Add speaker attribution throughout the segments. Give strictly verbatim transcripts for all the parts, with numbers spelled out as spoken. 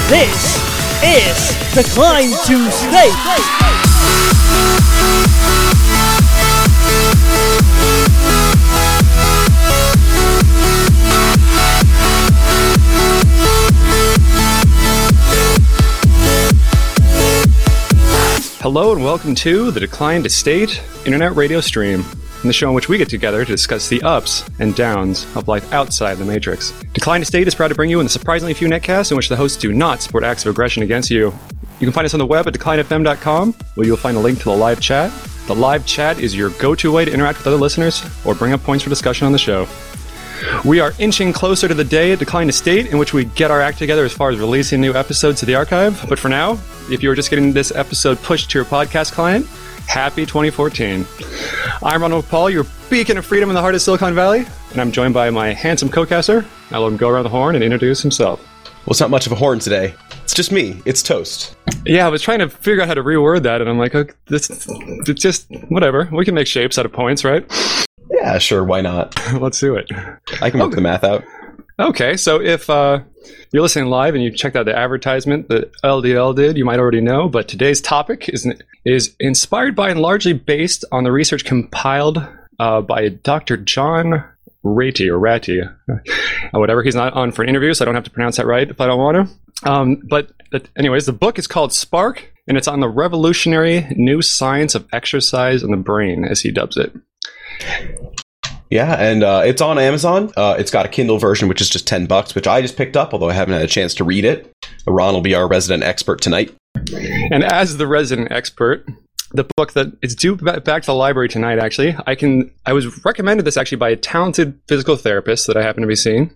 Speaker 1: This is Decline to State.
Speaker 2: Hello and welcome to the Decline to State internet radio stream, the show in which we get together to discuss the ups and downs of life outside the Matrix. Decline to State is proud to bring you in the surprisingly few netcasts in which the hosts do not support acts of aggression against you. You can find us on the web at decline f m dot com, where you'll find a link to the live chat. The live chat is your go-to way to interact with other listeners or bring up points for discussion on the show. We are inching closer to the day at Decline to State in which we get our act together as far as releasing new episodes to the archive. But for now, if you are just getting this episode pushed to your podcast client, happy twenty fourteen. I'm Ronald Paul, your beacon of freedom in the heart of Silicon Valley, and I'm joined by my handsome co-caster. I'll let him go around the horn and introduce himself.
Speaker 3: Well, it's not much of a horn today. It's just me. It's Toast.
Speaker 2: Yeah, I was trying to figure out how to reword that, and I'm like, okay, this, it's just, whatever. We can make shapes out of points, right?
Speaker 3: Yeah, sure. Why not?
Speaker 2: Let's do it.
Speaker 3: I can work okay. the math out.
Speaker 2: Okay, so if uh, you're listening live and you checked out the advertisement that L D L did, you might already know, but today's topic is is inspired by and largely based on the research compiled uh, by Doctor John Ratey, or Ratty, uh, whatever. He's not on for an interview, so I don't have to pronounce that right if I don't want to. Um, but uh, anyways, the book is called Spark, and it's on the revolutionary new science of exercise in the brain, as he dubs it.
Speaker 3: Yeah, and uh, it's on Amazon. Uh, it's got a Kindle version, which is just ten bucks, which I just picked up, although I haven't had a chance to read it. Ron will be our resident expert tonight.
Speaker 2: And as the resident expert, the book that it's due back to the library tonight, actually, I can I was recommended this actually by a talented physical therapist that I happen to be seeing.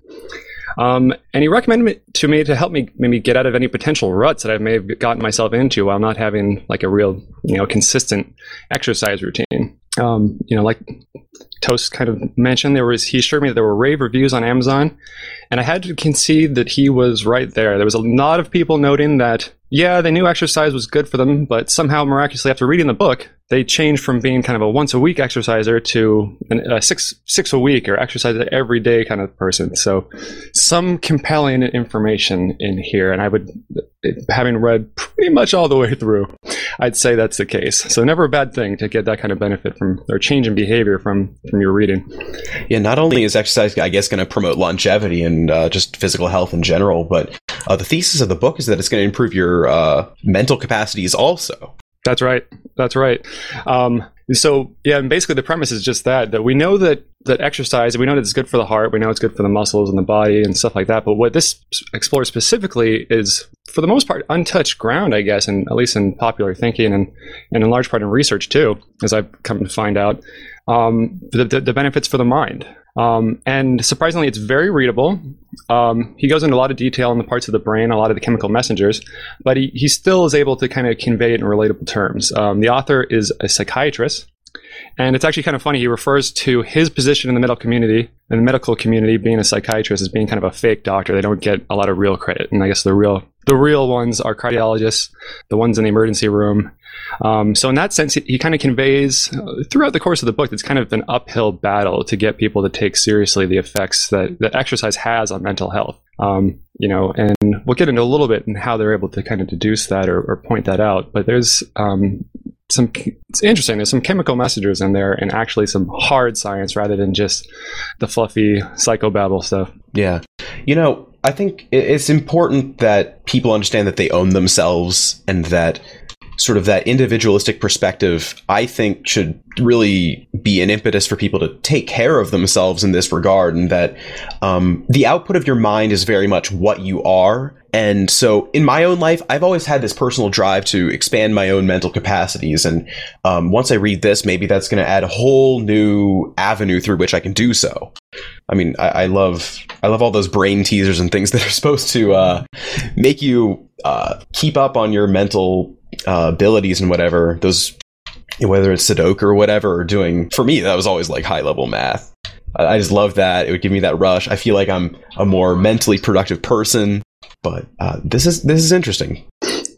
Speaker 2: Um, and he recommended it to me to help me maybe get out of any potential ruts that I may have gotten myself into while not having like a real, you know, consistent exercise routine. Um, you know, like Toast kind of mentioned, there was he assured me that there were rave reviews on Amazon, and I had to concede that he was right there. There was a lot of people noting that, yeah, they knew exercise was good for them, but somehow miraculously after reading the book, they changed from being kind of a once a week exerciser to an, a six six a week or exercise every day kind of person. So some compelling information in here, and I would, having read pretty much all the way through, I'd say that's the case. So never a bad thing to get that kind of benefit from, or change in behavior from, from your reading.
Speaker 3: Yeah, not only is exercise, I guess, going to promote longevity and uh, just physical health in general, but uh, the thesis of the book is that it's going to improve your uh, mental capacities also.
Speaker 2: That's right. That's right. Um, so, yeah, and basically the premise is just that, that we know that, that exercise, we know that it's good for the heart, we know it's good for the muscles and the body and stuff like that. But what this explores specifically is, for the most part, untouched ground, I guess, and at least in popular thinking and, and in large part in research too, as I've come to find out, um, the, the, the benefits for the mind. Um, and surprisingly, it's very readable. Um, he goes into a lot of detail on the parts of the brain, a lot of the chemical messengers, but he, he still is able to kind of convey it in relatable terms. Um, the author is a psychiatrist, and it's actually kind of funny. He refers to his position in the medical community, in the medical community, being a psychiatrist, as being kind of a fake doctor. They don't get a lot of real credit, and I guess the real the real ones are cardiologists, the ones in the emergency room. Um, so in that sense, he, he kind of conveys uh, throughout the course of the book, it's kind of an uphill battle to get people to take seriously the effects that, that exercise has on mental health. Um, you know, and we'll get into a little bit in how they're able to kind of deduce that or, or point that out. But there's um, some, it's interesting, there's some chemical messengers in there and actually some hard science rather than just the fluffy psychobabble stuff.
Speaker 3: Yeah. You know, I think it's important that people understand that they own themselves, and that sort of that individualistic perspective, I think, should really be an impetus for people to take care of themselves in this regard, and that um, the output of your mind is very much what you are. And so in my own life, I've always had this personal drive to expand my own mental capacities. And um, once I read this, maybe that's going to add a whole new avenue through which I can do so. I mean, I, I love I love all those brain teasers and things that are supposed to uh, make you uh, keep up on your mental uh, abilities and whatever. Those, whether it's Sudoku or whatever, or doing, for me, that was always like high level math. I, I just love that. It would give me that rush. I feel like I'm a more mentally productive person. But uh, this is this is interesting.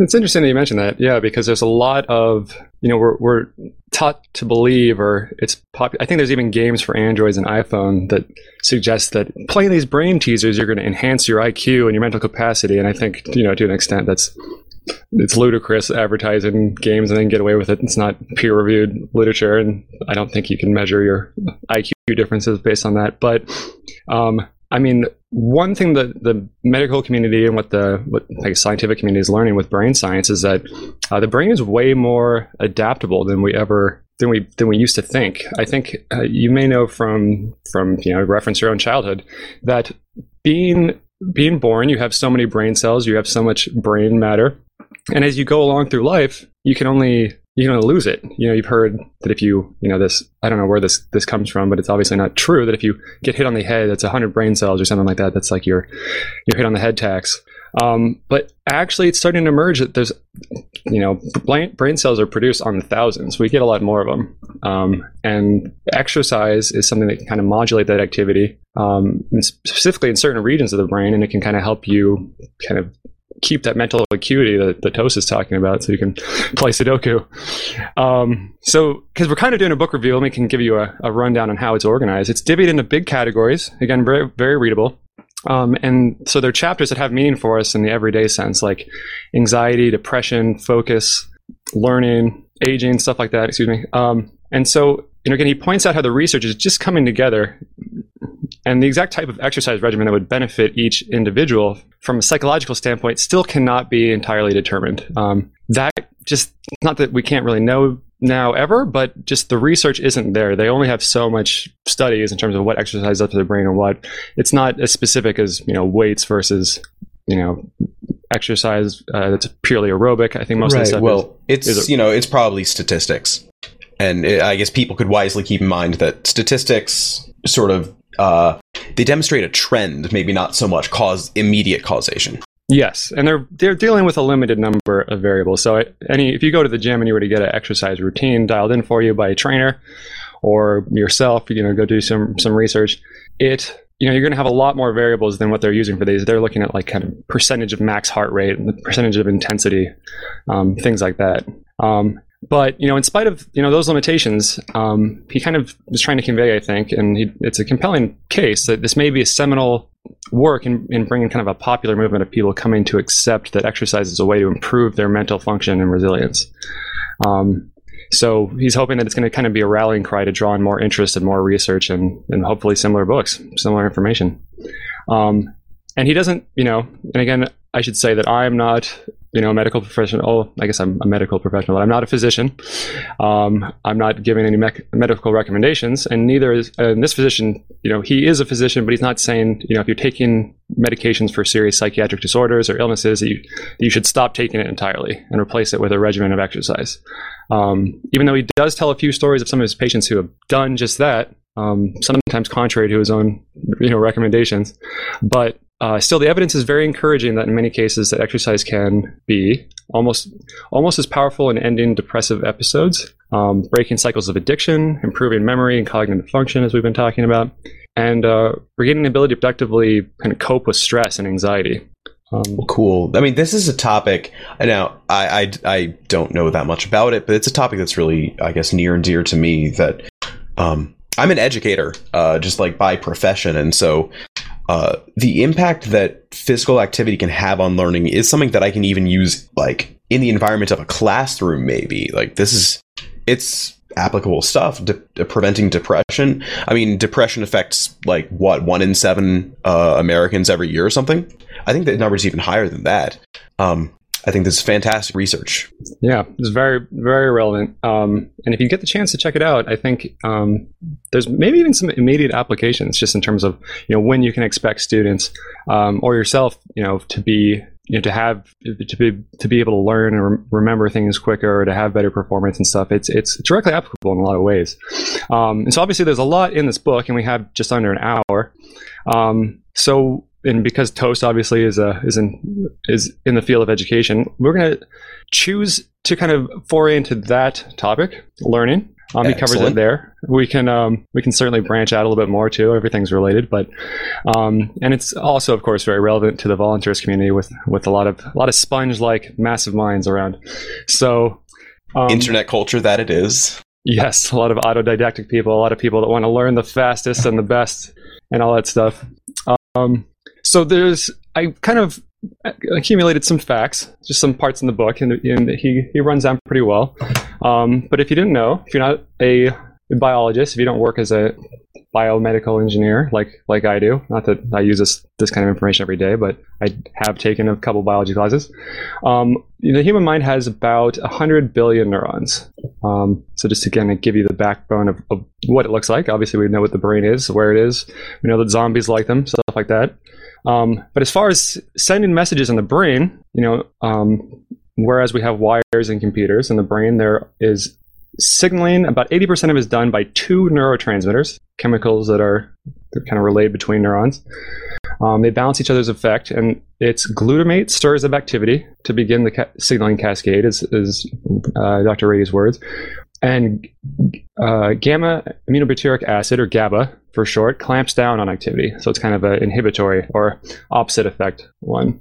Speaker 2: It's interesting that you mentioned that, yeah, because there's a lot of, you know, we're we're taught to believe, or it's pop. I think there's even games for Androids and iPhone that suggest that playing these brain teasers, you're going to enhance your I Q and your mental capacity. And I think, you know, to an extent, that's it's ludicrous advertising games and then get away with it. It's not peer-reviewed literature, and I don't think you can measure your I Q differences based on that. But um, I mean, one thing that the medical community and what the what like scientific community is learning with brain science is that uh, the brain is way more adaptable than we ever than we than we used to think. I think uh, you may know from from you know reference your own childhood that being being born, you have so many brain cells, you have so much brain matter, and as you go along through life, you can only you're going to lose it. You know, you've heard that if you, you know, this, I don't know where this, this comes from, but it's obviously not true, that if you get hit on the head, that's one hundred brain cells or something like that. That's like your, your hit on the head tax. Um, but actually, it's starting to emerge that there's, you know, brain cells are produced on the thousands. We get a lot more of them. Um, and exercise is something that can kind of modulate that activity, um, and specifically in certain regions of the brain, and it can kind of help you kind of keep that mental acuity that, that Toast is talking about, so you can play Sudoku. Um, so, because we're kind of doing a book review, let me can give you a, a rundown on how it's organized. It's divvied into big categories, again, very, very readable. Um, and so they're chapters that have meaning for us in the everyday sense, like anxiety, depression, focus, learning, aging, stuff like that, excuse me. Um, and so, you know, again, he points out how the research is just coming together, and the exact type of exercise regimen that would benefit each individual from a psychological standpoint still cannot be entirely determined. Um, that just, not that we can't really know now ever, but just the research isn't there. They only have so much studies in terms of what exercise does to the brain and what. It's not as specific as, you know, weights versus, you know, exercise uh, that's purely aerobic. I think most
Speaker 3: right.
Speaker 2: of the stuff
Speaker 3: well,
Speaker 2: is,
Speaker 3: it's,
Speaker 2: is a,
Speaker 3: you know, it's probably statistics. And it, I guess people could wisely keep in mind that statistics sort of, uh, they demonstrate a trend, maybe not so much cause immediate causation.
Speaker 2: Yes, and they're they're dealing with a limited number of variables. So any if you go to the gym and you were to get an exercise routine dialed in for you by a trainer or yourself, you know, go do some some research, it you know, you're going to have a lot more variables than what they're using for these. They're looking at like kind of percentage of max heart rate and the percentage of intensity, um, things like that. Um, But, you know, in spite of, you know, those limitations, um, he kind of was trying to convey, I think, and he, it's a compelling case that this may be a seminal work in, in bringing kind of a popular movement of people coming to accept that exercise is a way to improve their mental function and resilience. Um, so he's hoping that it's going to kind of be a rallying cry to draw in more interest and more research and, and hopefully similar books, similar information. Um, and he doesn't, you know, and again, I should say that I'm not, you know, a medical professional. Oh, I guess I'm a medical professional, but I'm not a physician. Um, I'm not giving any me- medical recommendations, and neither is uh, this physician. You know, he is a physician, but he's not saying, you know, if you're taking medications for serious psychiatric disorders or illnesses, that you, that you should stop taking it entirely and replace it with a regimen of exercise. Um, even though he does tell a few stories of some of his patients who have done just that, um, sometimes contrary to his own, you know, recommendations, but Uh, still, the evidence is very encouraging that in many cases that exercise can be almost almost as powerful in ending depressive episodes, um, breaking cycles of addiction, improving memory and cognitive function, as we've been talking about, and uh, regaining the ability to productively kind of cope with stress and anxiety. Um,
Speaker 3: cool. I mean, this is a topic, now, I, I, I don't know that much about it, but it's a topic that's really, I guess, near and dear to me, that um, I'm an educator, uh, just like by profession, and so Uh, the impact that physical activity can have on learning is something that I can even use like in the environment of a classroom, maybe. Like this is, it's applicable stuff. De- preventing depression. I mean, depression affects like what, one in seven uh, Americans every year or something? I think the number's even higher than that. Um, I think this is fantastic research.
Speaker 2: Yeah, it's very, very relevant. Um, and if you get the chance to check it out, I think um, there's maybe even some immediate applications just in terms of, you know, when you can expect students um, or yourself, you know, to be, you know, to have, to be, to be able to learn and re- remember things quicker, or to have better performance and stuff. It's, it's directly applicable in a lot of ways. Um, and so obviously there's a lot in this book, and we have just under an hour. Um, so, And because Toast obviously is a is in is in the field of education, we're going to choose to kind of foray into that topic, learning, Um, he covers it there. We can um, we can certainly branch out a little bit more too. Everything's related, but um, and it's also, of course, very relevant to the volunteerist community with with a lot of a lot of sponge-like massive minds around. So um,
Speaker 3: internet culture that it is.
Speaker 2: Yes, a lot of autodidactic people, a lot of people that want to learn the fastest and the best, and all that stuff. Um, so there's I kind of accumulated some facts, just some parts in the book, and, and he, he runs down pretty well. Um, but if you didn't know, if you're not a biologist, if you don't work as a biomedical engineer like like I do, not that I use this this kind of information every day, but I have taken a couple biology classes. Um, the human mind has about one hundred billion neurons. Um, so just to again give you the backbone of, of what it looks like. Obviously, we know what the brain is, where it is. We know that zombies like them, stuff like that. Um, but as far as sending messages in the brain, you know, um, whereas we have wires and computers in the brain, there is signaling. About eighty percent of it is done by two neurotransmitters, chemicals that are kind of relayed between neurons. Um, they balance each other's effect, and it's glutamate stirs up activity to begin the ca- signaling cascade, is, is uh, Doctor Rady's words. And uh, gamma aminobutyric acid, or GABA for short, clamps down on activity. So it's kind of an inhibitory or opposite effect one.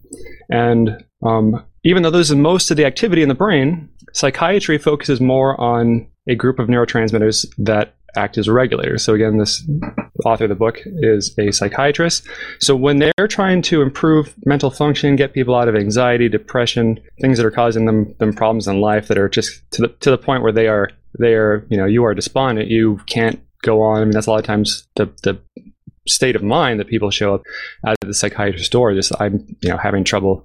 Speaker 2: And um, even though this is most of the activity in the brain, psychiatry focuses more on a group of neurotransmitters that act as regulators. So again, this author of the book is a psychiatrist. So when they're trying to improve mental function, get people out of anxiety, depression, things that are causing them them problems in life that are just to the to the point where they are they are you know you are despondent, you can't go on. I mean, that's a lot of times the the state of mind that people show up at the psychiatrist's door. Just I'm you know having trouble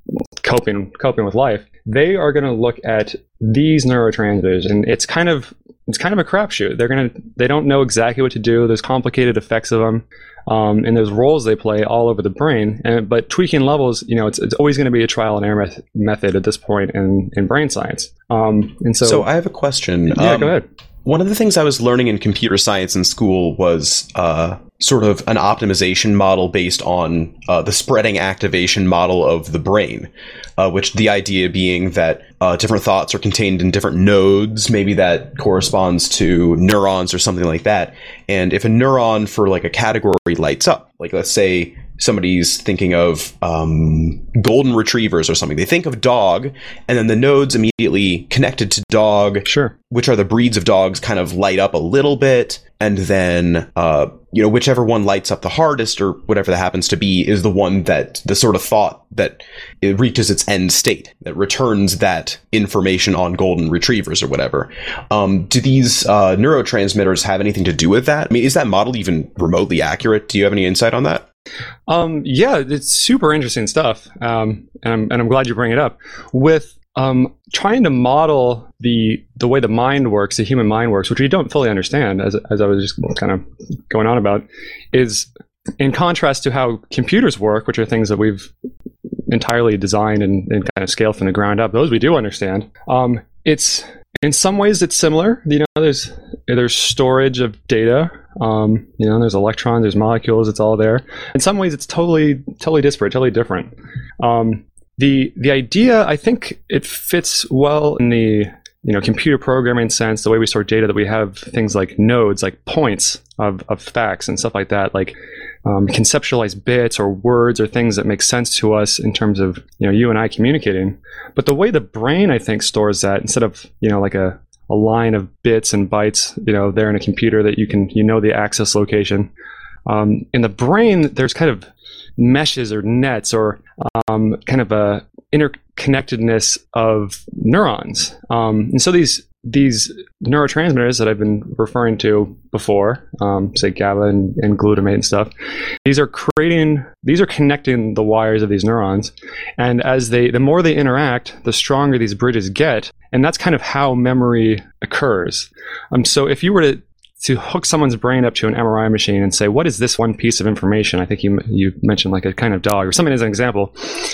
Speaker 2: coping coping with life. They are going to look at these neurotransmitters, and it's kind of it's kind of a crapshoot. They're gonna they don't know exactly what to do. There's complicated effects of them, um, and there's roles they play all over the brain. And but tweaking levels, you know, it's it's always going to be a trial and error method at this point in in brain science. Um, and so,
Speaker 3: so I have a question.
Speaker 2: Yeah,
Speaker 3: um,
Speaker 2: go ahead.
Speaker 3: One of the things I was learning in computer science in school was uh, sort of an optimization model based on uh, the spreading activation model of the brain, uh, which the idea being that uh, different thoughts are contained in different nodes. Maybe that corresponds to neurons or something like that. And if a neuron for like a category lights up, like let's say somebody's thinking of um, golden retrievers or something. They think of dog, and then the nodes immediately connected to dog,
Speaker 2: sure,
Speaker 3: which are the breeds of dogs, kind of light up a little bit. And then, uh, you know, whichever one lights up the hardest or whatever that happens to be is the one that the sort of thought that it reaches its end state, that returns that information on golden retrievers or whatever. Um, do these uh, neurotransmitters have anything to do with that? I mean, is that model even remotely accurate? Do you have any insight on that?
Speaker 2: Um, yeah, it's super interesting stuff, um, and, I'm, and I'm glad you bring it up. With um, trying to model the the way the mind works, the human mind works, which we don't fully understand, as as I was just kind of going on about, is in contrast to how computers work, which are things that we've entirely designed and, and kind of scaled from the ground up. Those we do understand. Um, it's in some ways it's similar. You know, there's there's storage of data. Um, you know, there's electrons, there's molecules. It's all there. In some ways, it's totally totally disparate, totally different. Um, the the idea, I think, it fits well in the you know computer programming sense. The way we store data, that we have things like nodes, like points of of facts and stuff like that, like um, conceptualized bits or words or things that make sense to us in terms of you know you and I communicating. But the way the brain, I think, stores that, instead of you know like a a line of bits and bytes, you know, there in a computer that you can, you know, the access location. Um, in the brain, there's kind of meshes or nets or um, kind of a interconnectedness of neurons. Um, and so these these neurotransmitters that I've been referring to before, um, say GABA and, and glutamate and stuff, these are creating, these are connecting the wires of these neurons. And as they, the more they interact, the stronger these bridges get. And that's kind of how memory occurs. Um, so if you were to to hook someone's brain up to an M R I machine and say, what is this one piece of information? I think you you mentioned like a kind of dog or something as an example.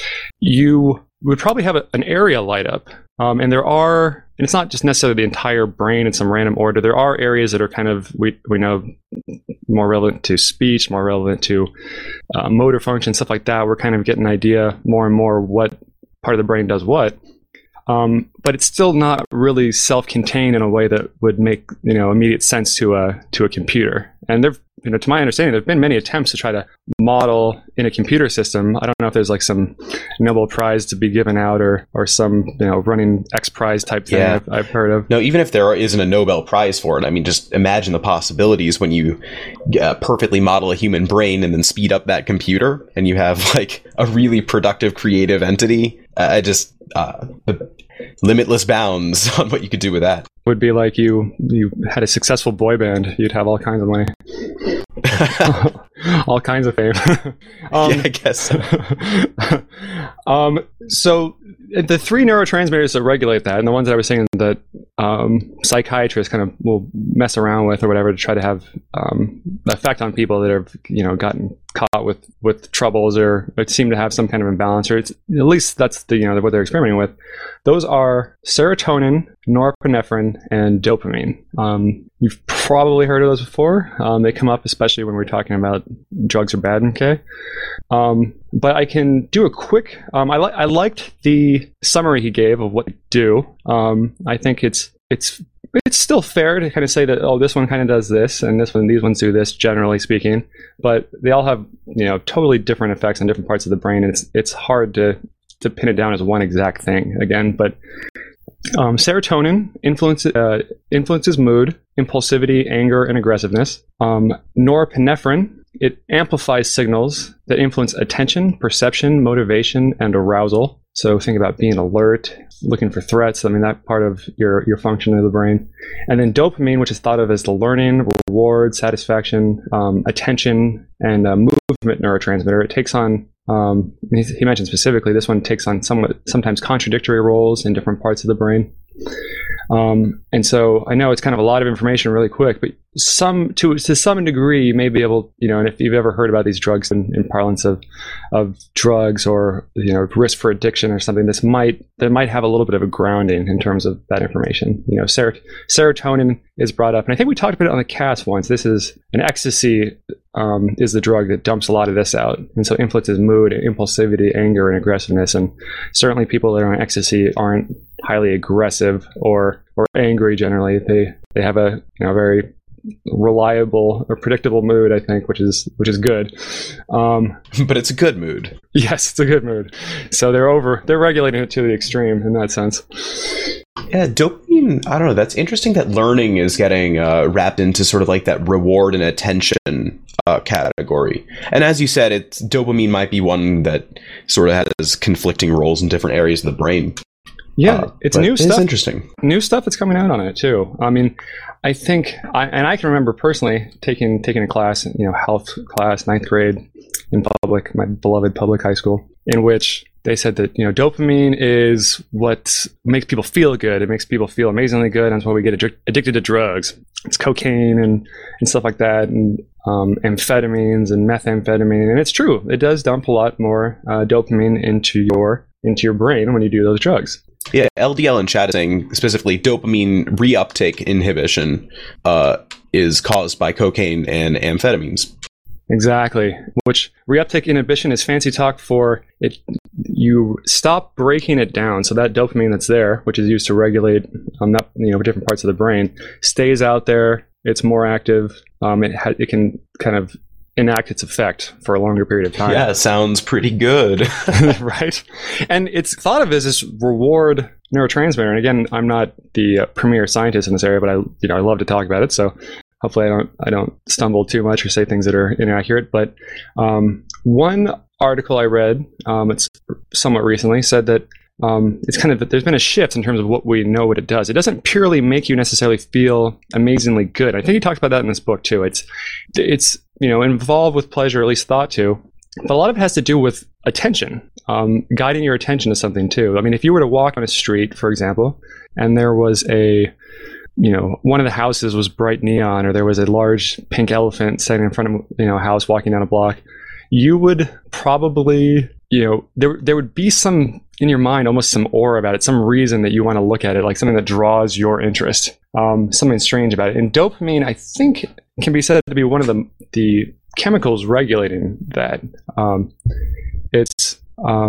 Speaker 2: You would probably have a, an area light up. Um, and there are, and it's not just necessarily the entire brain in some random order. There are areas that are kind of, we, we know, more relevant to speech, more relevant to uh, motor function, stuff like that. We're kind of getting an idea more and more what part of the brain does what. Um, but it's still not really self-contained in a way that would make, you know, immediate sense to a to a computer. And there, you know, to my understanding, there have been many attempts to try to model in a computer system. I don't know if there's like some Nobel Prize to be given out, or or some, you know, running X Prize type thing.
Speaker 3: Yeah.
Speaker 2: I've, I've heard of.
Speaker 3: No, even if there isn't a Nobel Prize for it, I mean, just imagine the possibilities when you uh, perfectly model a human brain and then speed up that computer, and you have like a really productive, creative entity. Uh, I just uh, limitless bounds on what you could do with that.
Speaker 2: Would be like you you had a successful boy band. You'd have all kinds of money. All kinds of fame. um,
Speaker 3: yeah, I guess so.
Speaker 2: um, so the three neurotransmitters that regulate that, and the ones that I was saying that um, psychiatrists kind of will mess around with or whatever to try to have um, effect on people that have, you know, gotten caught with, with troubles or, or seem to have some kind of imbalance, or it's, at least that's the, you know, what they're experimenting with. Those are serotonin, norepinephrine, and dopamine. Um, you've probably heard of those before. Um, they come up especially when we're talking about drugs are bad, okay? Um, but I can do a quick, um, I, li- I liked the summary he gave of what to do. Um, I think it's, it's, it's still fair to kind of say that, oh, this one kind of does this, and this one, these ones do this, generally speaking, but they all have, you know, totally different effects on different parts of the brain. And it's, it's hard to, to pin it down as one exact thing again, but um, serotonin influences, uh, influences mood, impulsivity, anger, and aggressiveness. Um, norepinephrine, it amplifies signals that influence attention, perception, motivation, and arousal. So think about being alert, looking for threats. I mean, that part of your, your function of the brain. And then dopamine, which is thought of as the learning, reward, satisfaction, um, attention, and uh, movement neurotransmitter. It takes on, um, he, he mentioned specifically, this one takes on somewhat, sometimes contradictory roles in different parts of the brain. Um, and so I know it's kind of a lot of information really quick, but some to to some degree you may be able, you know, and if you've ever heard about these drugs in, in parlance of of drugs or, you know, risk for addiction or something, this might that might have a little bit of a grounding in terms of that information. You know, ser- serotonin is brought up, and I think we talked about it on the cast once. This is an ecstasy um, is the drug that dumps a lot of this out, and so influences mood, impulsivity, anger, and aggressiveness. And certainly people that are on ecstasy aren't highly aggressive or or angry generally. They they have a, you know, very reliable or predictable mood, I think, which is which is good. Um,
Speaker 3: but it's a good mood.
Speaker 2: Yes, it's a good mood. So they're over they're regulating it to the extreme in that sense.
Speaker 3: Yeah, dopamine, I don't know, that's interesting that learning is getting uh, wrapped into sort of like that reward and attention uh, category. And as you said, it's dopamine might be one that sort of has conflicting roles in different areas of the brain.
Speaker 2: Yeah,
Speaker 3: uh,
Speaker 2: it's new stuff.
Speaker 3: It's interesting.
Speaker 2: New stuff that's coming out on it too. I mean, I think, I, and I can remember personally taking taking a class, you know, health class, ninth grade in public, my beloved public high school, in which they said that, you know, dopamine is what makes people feel good. It makes people feel amazingly good, and that's why we get addic- addicted to drugs. It's cocaine and, and stuff like that, and um, amphetamines and methamphetamine. And it's true. It does dump a lot more uh, dopamine into your into your brain when you do those drugs.
Speaker 3: Yeah, L D L in chat is saying specifically dopamine reuptake inhibition uh, is caused by cocaine and amphetamines.
Speaker 2: Exactly. Which reuptake inhibition is fancy talk for it. You stop breaking it down, so that dopamine that's there, which is used to regulate, um, not, you know, different parts of the brain, stays out there. It's more active. Um, it ha- it can kind of enact its effect for a longer period of time.
Speaker 3: Yeah, sounds pretty good.
Speaker 2: Right? And it's thought of as this reward neurotransmitter. And again, I'm not the uh, premier scientist in this area, but I, you know, I love to talk about it. So hopefully I don't I don't stumble too much or say things that are inaccurate. But um, one article I read, um, it's somewhat recently, said that Um, it's kind of, there's been a shift in terms of what we know what it does. It doesn't purely make you necessarily feel amazingly good. I think he talks about that in this book too. It's, it's, you know, involved with pleasure, at least thought to, but a lot of it has to do with attention, um, guiding your attention to something too. I mean, if you were to walk on a street, for example, and there was a, you know, one of the houses was bright neon, or there was a large pink elephant sitting in front of, you know, a house walking down a block, you would probably, you know, there there would be some in your mind, almost some aura about it, some reason that you want to look at it, like something that draws your interest, um, something strange about it. And dopamine, I think, can be said to be one of the the chemicals regulating that. Um, it's um,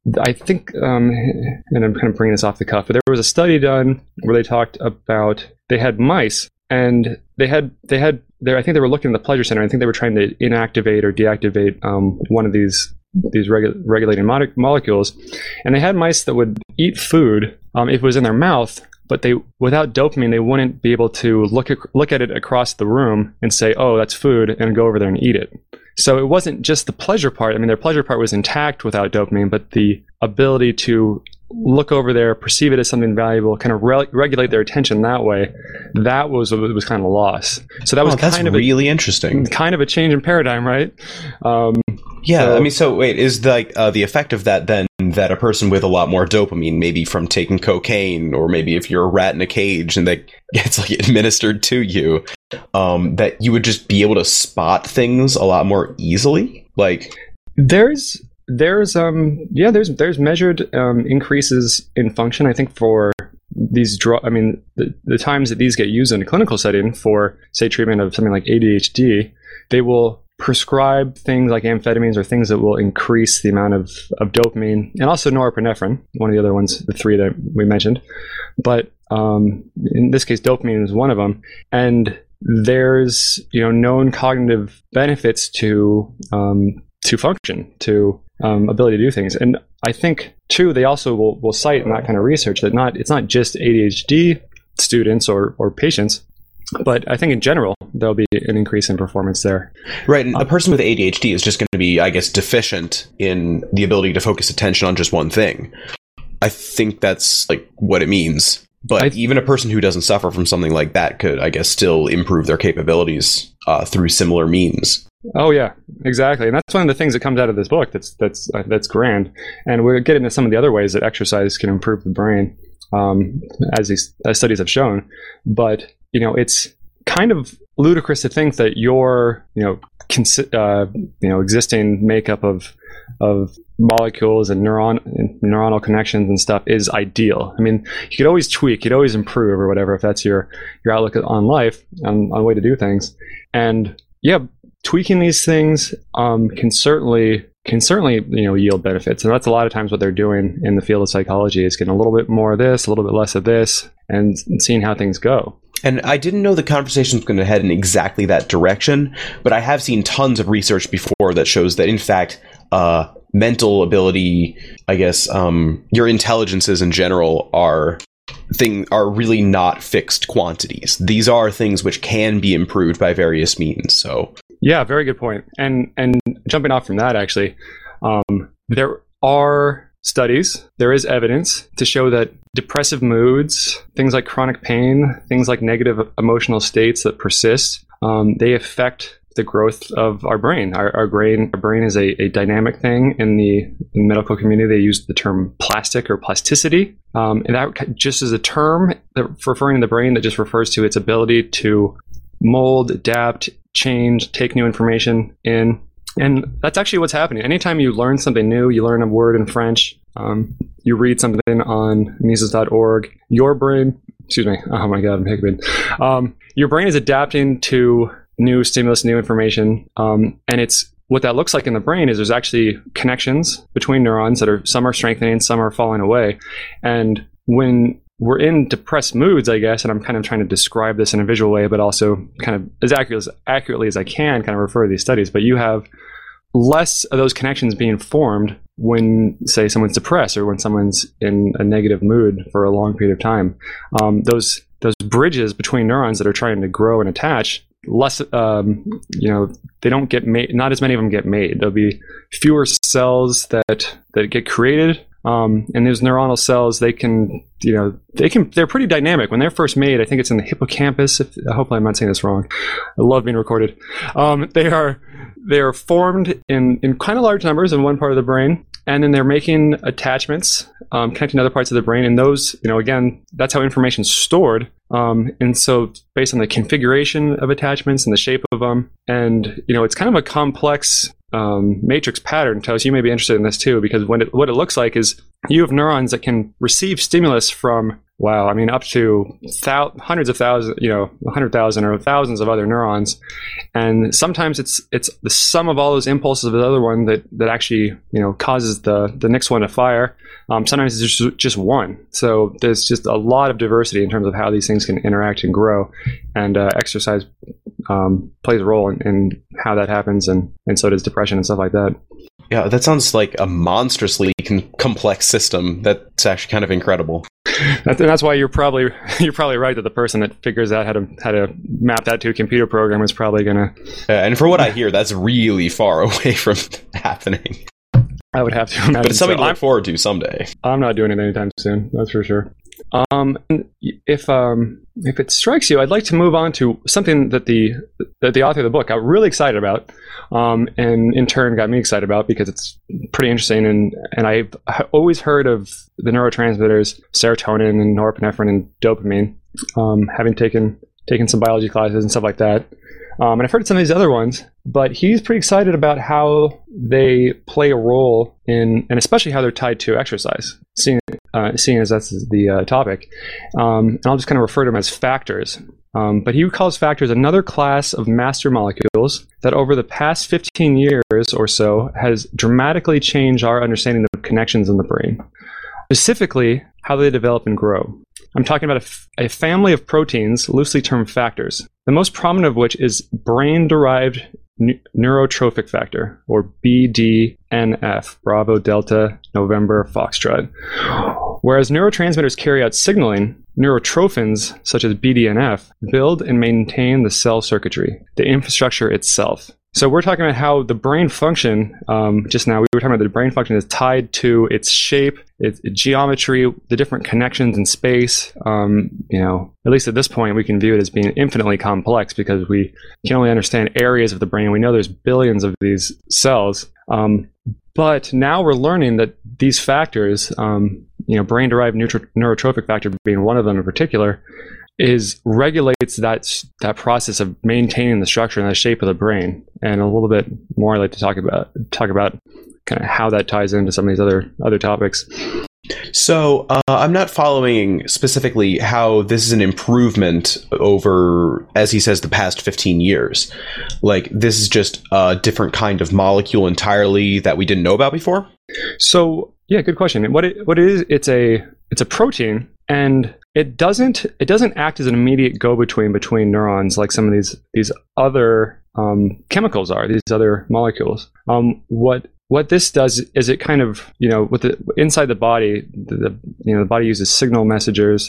Speaker 2: I think, um, and I'm kind of bringing this off the cuff, but there was a study done where they talked about, they had mice, and they had, they had, there. I think they were looking at the pleasure center. I think they were trying to inactivate or deactivate um, one of these these regu- regulating mo- molecules, and they had mice that would eat food um, if it was in their mouth, but they, without dopamine, they wouldn't be able to look at, look at it across the room and say, "Oh, that's food," and go over there and eat it. So it wasn't just the pleasure part. I mean, their pleasure part was intact without dopamine, but the ability to look over there, perceive it as something valuable, kind of re- regulate their attention that way, that was what was kind of lost. So that was
Speaker 3: oh, that's
Speaker 2: kind of
Speaker 3: really
Speaker 2: a,
Speaker 3: interesting.
Speaker 2: Kind of a change in paradigm, right? Um,
Speaker 3: yeah,
Speaker 2: so,
Speaker 3: I mean, so wait, is like uh, the effect of that then that a person with a lot more dopamine, maybe from taking cocaine, or maybe if you're a rat in a cage and that gets like administered to you, um, that you would just be able to spot things a lot more easily? Like,
Speaker 2: there's there's um yeah there's there's measured um, increases in function. I think for these drug, I mean the, the times that these get used in a clinical setting for, say, treatment of something like A D H D, they will prescribe things like amphetamines or things that will increase the amount of, of dopamine, and also norepinephrine, one of the other ones, the three that we mentioned. But um, in this case, dopamine is one of them. And there's, you know, known cognitive benefits to um, to function, to um, ability to do things. And I think, too, they also will, will cite in that kind of research that not it's not just A D H D students or, or patients, but I think in general, there'll be an increase in performance there.
Speaker 3: Right. And a person with A D H D is just going to be, I guess, deficient in the ability to focus attention on just one thing. I think that's like what it means. But I, even a person who doesn't suffer from something like that could, I guess, still improve their capabilities uh, through similar means.
Speaker 2: Oh, yeah, exactly. And that's one of the things that comes out of this book that's that's uh, that's grand. And we'll get into some of the other ways that exercise can improve the brain, um, as these as studies have shown. But, you know, it's kind of ludicrous to think that your, you know, consi- uh, you know, existing makeup of of molecules and neuron and neuronal connections and stuff is ideal. I mean, you could always tweak, you'd always improve or whatever if that's your your outlook on life, on on way to do things. And yeah, tweaking these things um, can certainly can certainly you know yield benefits, and that's a lot of times what they're doing in the field of psychology is getting a little bit more of this, a little bit less of this, and seeing how things go.
Speaker 3: And I didn't know the conversation was going to head in exactly that direction, but I have seen tons of research before that shows that, in fact, uh, mental ability, I guess, um, your intelligences in general are thing are really not fixed quantities. These are things which can be improved by various means. So,
Speaker 2: yeah, very good point. And and jumping off from that, actually, um, there are studies, there is evidence to show that depressive moods, things like chronic pain, things like negative emotional states that persist, um, they affect the growth of our brain. Our, our brain, our brain is a, a dynamic thing. In the, in the medical community, they use the term plastic or plasticity, um, and that just is a term that referring to the brain that just refers to its ability to mold, adapt, change, take new information in. And that's actually what's happening. Anytime you learn something new, you learn a word in French, um, you read something on Mises dot org, your brain, excuse me, oh my God, I'm hiccuping. Um, your brain is adapting to new stimulus, new information. Um, and it's what that looks like in the brain is there's actually connections between neurons that are, some are strengthening, some are falling away. And when we're in depressed moods, I guess, and I'm kind of trying to describe this in a visual way, but also kind of as accurate as, accurately as I can kind of refer to these studies, but you have less of those connections being formed when, say, someone's depressed or when someone's in a negative mood for a long period of time. Um, those those bridges between neurons that are trying to grow and attach, less, um, you know, they don't get made, not as many of them get made. There'll be fewer cells that, that get created. Um, and those neuronal cells, they can, you know, they can, they're pretty dynamic. When they're first made, I think it's in the hippocampus. If, hopefully I'm not saying this wrong. I love being recorded. Um, they are, they are formed in, in kind of large numbers in one part of the brain. And then they're making attachments, um, connecting to other parts of the brain. And those, you know, again, that's how information's stored. Um, and so based on the configuration of attachments and the shape of them, and, you know, it's kind of a complex um, matrix pattern. Tells you may be interested in this too, because when it, what it looks like is you have neurons that can receive stimulus from wow, I mean, up to thou- hundreds of thousands, you know, one hundred thousand or thousands of other neurons. And sometimes it's it's the sum of all those impulses of the other one that, that actually, you know, causes the, the next one to fire. Um, sometimes it's just, just one. So there's just a lot of diversity in terms of how these things can interact and grow. And uh, exercise um, plays a role in, in how that happens. And, and so does depression and stuff like that.
Speaker 3: Yeah, that sounds like a monstrously com- complex system. That's actually kind of incredible.
Speaker 2: And that's why you're probably you're probably right that the person that figures out how to how to map that to a computer program is probably gonna.
Speaker 3: Uh, and for what I hear, that's really far away from happening.
Speaker 2: I would have to imagine.
Speaker 3: But it's something
Speaker 2: so.
Speaker 3: to look forward to someday.
Speaker 2: I'm not doing it anytime soon. That's for sure. Um, if um, if it strikes you, I'd like to move on to something that the that the author of the book got really excited about, um, and in turn got me excited about because it's pretty interesting. And and I've always heard of the neurotransmitters serotonin and norepinephrine and dopamine, um, having taken taken some biology classes and stuff like that. Um, and I've heard some of these other ones, but he's pretty excited about how they play a role in, and especially how they're tied to exercise, seeing, uh, seeing as that's the uh, topic. Um, and I'll just kind of refer to them as factors. Um, but he calls factors another class of master molecules that over the past fifteen years or so has dramatically changed our understanding of connections in the brain, specifically how they develop and grow. I'm talking about a, f- a family of proteins, loosely termed factors, the most prominent of which is brain-derived n- neurotrophic factor, or B D N F, Bravo, Delta, November, Foxtrot. Whereas neurotransmitters carry out signaling, neurotrophins, such as B D N F, build and maintain the cell circuitry, the infrastructure itself. So we're talking about how the brain function, um, just now we were talking about the brain function is tied to its shape, its geometry, the different connections in space. Um, you know, at least at this point, we can view it as being infinitely complex because we can only understand areas of the brain. We know there's billions of these cells. Um, but now we're learning that these factors, um, you know, brain-derived neutro- neurotrophic factor being one of them in particular, is regulates that that process of maintaining the structure and the shape of the brain. And a little bit more I'd like to talk about talk about kind of how that ties into some of these other other topics.
Speaker 3: So uh, I'm not following specifically how this is an improvement over, as he says, the past fifteen years. Like, this is just a different kind of molecule entirely that we didn't know about before?
Speaker 2: So, yeah, good question. What it what it is, it's a it's a protein, and it doesn't it doesn't act as an immediate go-between between neurons like some of these these other um, chemicals are, these other molecules. Um, what What this does is it kind of, you know, with the inside the body, the, the you know the body uses signal messengers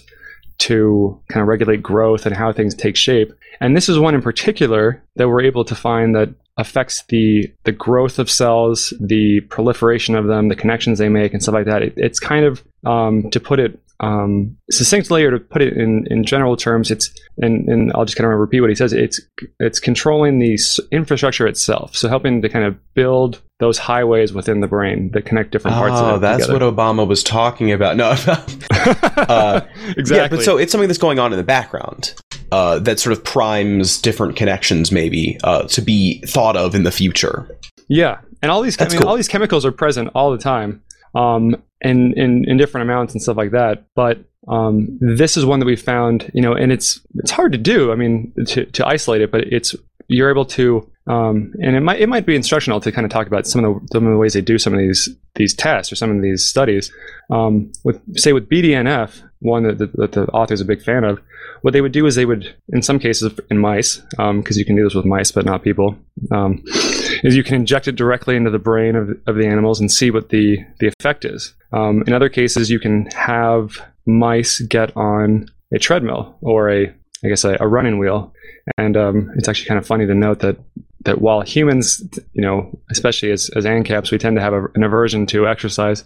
Speaker 2: to kind of regulate growth and how things take shape. And this is one in particular that we're able to find that affects the the growth of cells, the proliferation of them, the connections they make, and stuff like that. It, it's kind of um, to put it um, succinctly, or to put it in, in general terms, it's and, and I'll just kind of repeat what he says. It's it's controlling the infrastructure itself, so helping to kind of build those highways within the brain that connect different parts
Speaker 3: oh,
Speaker 2: of it. Oh,
Speaker 3: that's
Speaker 2: together.
Speaker 3: what Obama was talking about. No, uh,
Speaker 2: exactly.
Speaker 3: Yeah, but so it's something that's going on in the background uh, that sort of primes different connections, maybe uh, to be thought of in the future.
Speaker 2: Yeah, and all these I mean,
Speaker 3: cool.
Speaker 2: all these chemicals are present all the time, um, and in in different amounts and stuff like that. But um, this is one that we found, you know, and it's it's hard to do. I mean, to to isolate it, but it's you're able to. Um, and it might it might be instructional to kind of talk about some of the some of the ways they do some of these these tests or some of these studies. Um, with say with B D N F, one that the, that the author is a big fan of, what they would do is they would, in some cases in mice, because um, you can do this with mice but not people, um, is you can inject it directly into the brain of of the animals and see what the the effect is. Um, in other cases, you can have mice get on a treadmill or a I guess a, a running wheel, and um, it's actually kind of funny to note that. that while humans, you know, especially as, as ANCAPs, we tend to have a, an aversion to exercise,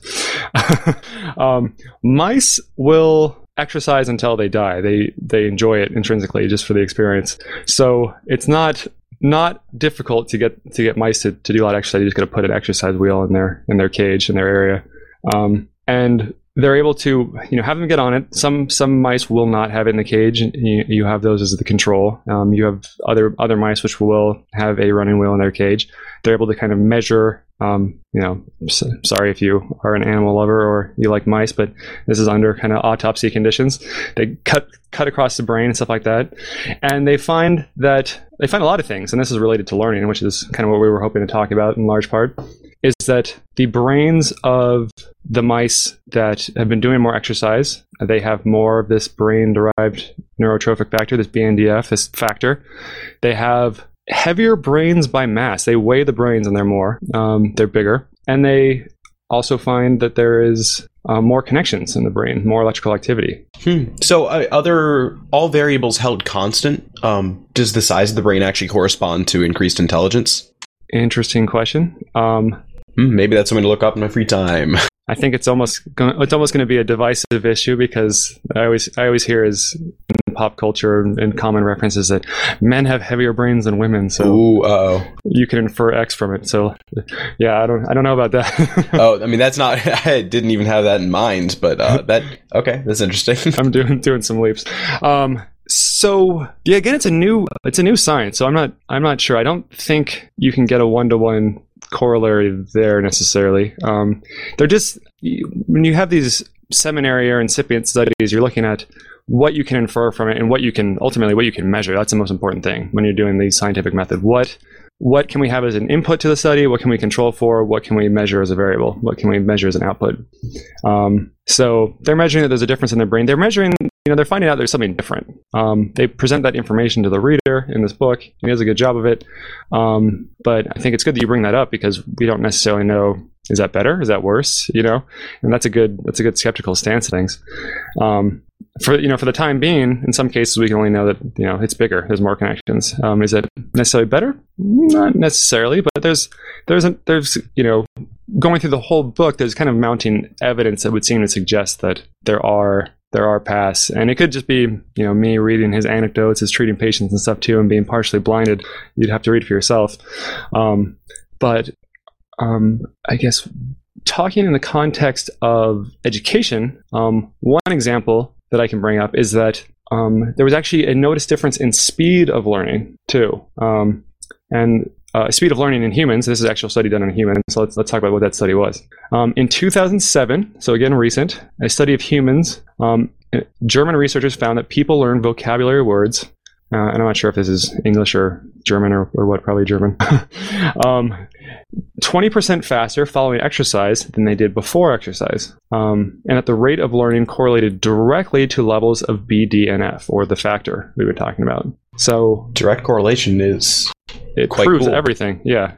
Speaker 2: um, mice will exercise until they die. They they enjoy it intrinsically just for the experience. So it's not not difficult to get to get mice to, to do a lot of exercise. You just got to put an exercise wheel in their in their cage in their area, um, and they're able to, you know, have them get on it. Some some mice will not have it in the cage. You, you have those as the control. Um, you have other other mice which will have a running wheel in their cage. They're able to kind of measure. Um, you know, so, sorry if you are an animal lover or you like mice, but this is under kind of autopsy conditions. They cut cut across the brain and stuff like that, and they find that they find a lot of things, and this is related to learning, which is kind of what we were hoping to talk about in large part. Is that the brains of the mice that have been doing more exercise, they have more of this brain-derived neurotrophic factor, this B N D F, this factor. They have heavier brains by mass. They weigh the brains and they're more, um, they're bigger. And they also find that there is uh, more connections in the brain, more electrical activity.
Speaker 3: Hmm. So uh, other, all variables held constant, um, does the size of the brain actually correspond to increased intelligence?
Speaker 2: Interesting question. Um,
Speaker 3: hmm, maybe that's something to look up in my free time.
Speaker 2: I think it's almost going, it's almost going to be a divisive issue because I always I always hear is in pop culture and common references that men have heavier brains than women, so
Speaker 3: Ooh, uh-oh.
Speaker 2: you can infer X from it. So yeah, I don't I don't know about that.
Speaker 3: Oh, I mean that's not I didn't even have that in mind, but uh, that okay, that's interesting.
Speaker 2: I'm doing doing some leaps. Um, so yeah, again, it's a new it's a new science, so I'm not I'm not sure. I don't think you can get a one to one corollary there necessarily. Um, they're just, when you have these seminary or incipient studies, you're looking at what you can infer from it and what you can ultimately what you can measure. That's the most important thing when you're doing the scientific method. What what can we have as an input to the study? What can we control for? What can we measure as a variable? What can we measure as an output? Um, so they're measuring that there's a difference in their brain. They're measuring, you know, they're finding out there's something different. Um, they present that information to the reader in this book. He does a good job of it. Um, but I think it's good that you bring that up because we don't necessarily know, is that better? Is that worse? You know, and that's a good, that's a good skeptical stance of things. Um, for, you know, for the time being, in some cases, we can only know that, you know, it's bigger. There's more connections. Um, is it necessarily better? Not necessarily, but there's, there's, a, there's, you know, going through the whole book, there's kind of mounting evidence that would seem to suggest that there are, there are paths. And it could just be, you know, me reading his anecdotes, his treating patients and stuff too, and being partially blinded. You'd have to read for yourself. Um, but, um, I guess talking in the context of education, um, one example that I can bring up is that um, there was actually a noticed difference in speed of learning too. Um, and uh, speed of learning in humans, this is an actual study done on humans, so let's, let's talk about what that study was. Um, in two thousand seven, so again recent, a study of humans, um, German researchers found that people learn vocabulary words, uh, and I'm not sure if this is English or German or, or what, probably German, um, twenty percent faster following exercise than they did before exercise. Um, and at the rate of learning correlated directly to levels of B D N F, or the factor we were talking about. So
Speaker 3: direct correlation is
Speaker 2: it
Speaker 3: quite
Speaker 2: proves
Speaker 3: cool.
Speaker 2: Everything. Yeah.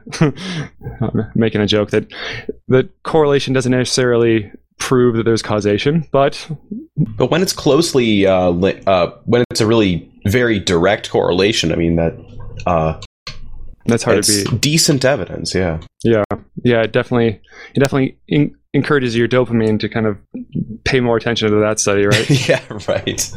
Speaker 2: I'm making a joke that that correlation doesn't necessarily prove that there's causation, but
Speaker 3: but when it's closely uh, li- uh, when it's a really very direct correlation, I mean that uh,
Speaker 2: that's hard
Speaker 3: it's
Speaker 2: to beat.
Speaker 3: Decent evidence, yeah,
Speaker 2: yeah, yeah. It definitely, it definitely in- encourages your dopamine to kind of pay more attention to that study, right?
Speaker 3: Yeah, right.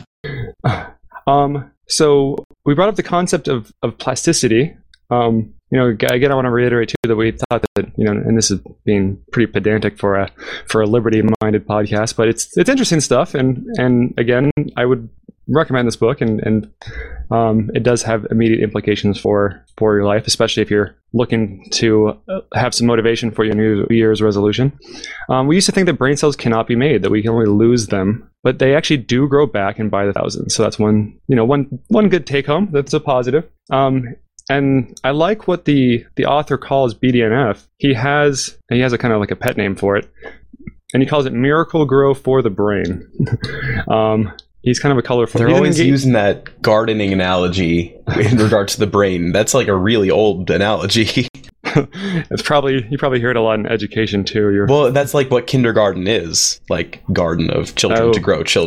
Speaker 2: um. So we brought up the concept of of plasticity. Um, you know, again, I want to reiterate too that we thought that, you know, and this is being pretty pedantic for a for a liberty-minded podcast, but it's it's interesting stuff, and and again, I would recommend this book, and and um, it does have immediate implications for for your life, especially if you're looking to have some motivation for your New Year's resolution. Um, we used to think that brain cells cannot be made, that we can only lose them, but they actually do grow back and by the thousands. So that's one, you know, one one good take home. That's a positive. Um, And I like what the, the author calls B D N F. He has he has a kind of like a pet name for it, and he calls it Miracle Grow for the Brain. um, he's kind of a colorful.
Speaker 3: They're always engage- using that gardening analogy in regards to the brain. That's like a really old analogy.
Speaker 2: It's probably you probably hear it a lot in education too. You're,
Speaker 3: well, that's like what kindergarten is, like garden of children
Speaker 2: oh.
Speaker 3: to grow children.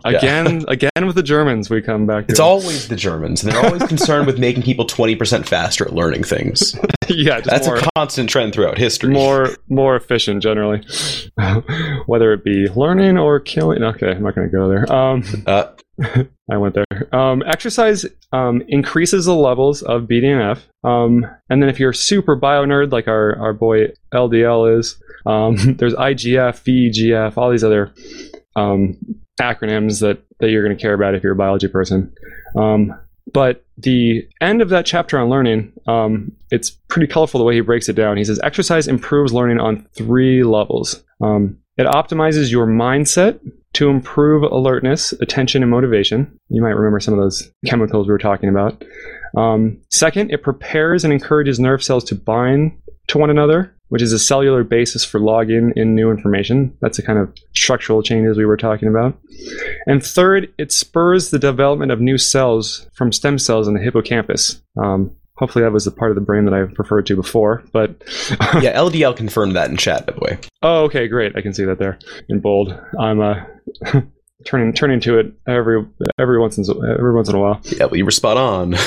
Speaker 2: Again, yeah. again with the Germans, we come back to
Speaker 3: It's it. always the Germans. And they're always concerned with making people twenty percent faster at learning things.
Speaker 2: yeah, just
Speaker 3: That's
Speaker 2: more,
Speaker 3: a constant trend throughout history.
Speaker 2: More more efficient, generally. Whether it be learning or killing. Okay, I'm not going to go there. Um, uh, I went there. Um, exercise um, increases the levels of B D N F. Um, and then if you're a super bio nerd like our, our boy L D L is, um, there's I G F, V E G F, all these other um, acronyms that, that you're going to care about if you're a biology person. Um, but the end of that chapter on learning, um, it's pretty colorful the way he breaks it down. He says, exercise improves learning on three levels. Um, it optimizes your mindset to improve alertness, attention, and motivation. You might remember some of those chemicals we were talking about. Um, second, it prepares and encourages nerve cells to bind to one another, which is a cellular basis for logging in new information. That's the kind of structural changes we were talking about. And third, it spurs the development of new cells from stem cells in the hippocampus. Um, hopefully that was the part of the brain that I referred to before. But
Speaker 3: yeah, L D L confirmed that in chat, by the way.
Speaker 2: Oh, okay, great. I can see that there in bold. I'm uh, turning turning to it every every once in every once in a while.
Speaker 3: Yeah, well, you were spot on.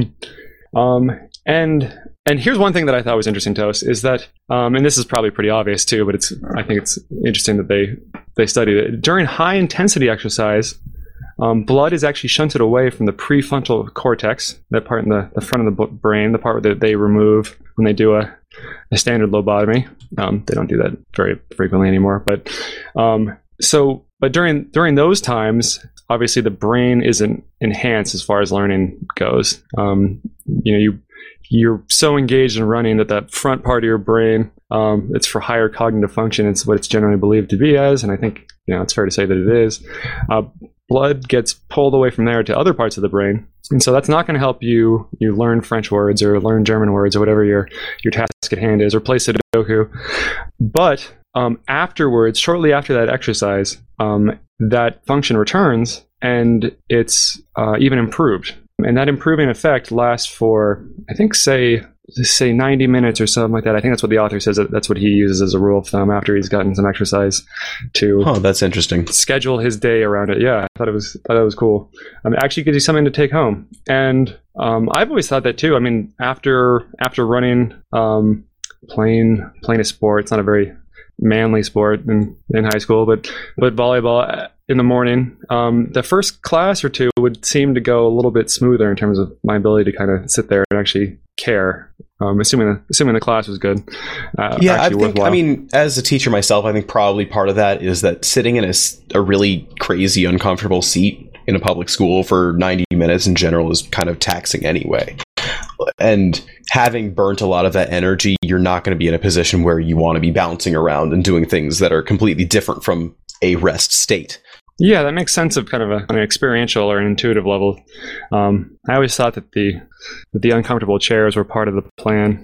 Speaker 2: um, and and here's one thing that I thought was interesting, Tos, is that, um, and this is probably pretty obvious too, but it's I think it's interesting that they they studied it during high intensity exercise. Um, blood is actually shunted away from the prefrontal cortex, that part in the, the front of the brain, the part that they remove when they do a, a standard lobotomy. Um, they don't do that very frequently anymore, but um, so but during during those times, obviously the brain isn't enhanced as far as learning goes. Um, you know, you you're so engaged in running that that front part of your brain, um, it's for higher cognitive function. It's what it's generally believed to be as, and I think you know it's fair to say that it is. Uh, blood gets pulled away from there to other parts of the brain, and so that's not going to help you you learn French words or learn German words or whatever your your task at hand is, or play Sudoku. But um, afterwards, shortly after that exercise, um, that function returns and it's uh, even improved. And that improving effect lasts for, I think, say, say ninety minutes or something like that. I think that's what the author says. That's what he uses as a rule of thumb after he's gotten some exercise to
Speaker 3: oh, that's interesting.
Speaker 2: schedule his day around it. Yeah, I thought it was thought it was cool. Um, it actually gives you something to take home. And um, I've always thought that too. I mean, after after running, um, playing playing a sport, it's not a very manly sport in, in high school, but but volleyball in the morning, um, the first class or two would seem to go a little bit smoother in terms of my ability to kind of sit there and actually care. Um, assuming the, assuming the class was good. Uh,
Speaker 3: yeah, I think. Worthwhile. I mean, as a teacher myself, I think probably part of that is that sitting in a, a really crazy, uncomfortable seat in a public school for ninety minutes in general is kind of taxing anyway. And having burnt a lot of that energy, you're not going to be in a position where you want to be bouncing around and doing things that are completely different from a rest state.
Speaker 2: Yeah, that makes sense of kind of a, an experiential or an intuitive level. Um, I always thought that the that the uncomfortable chairs were part of the plan.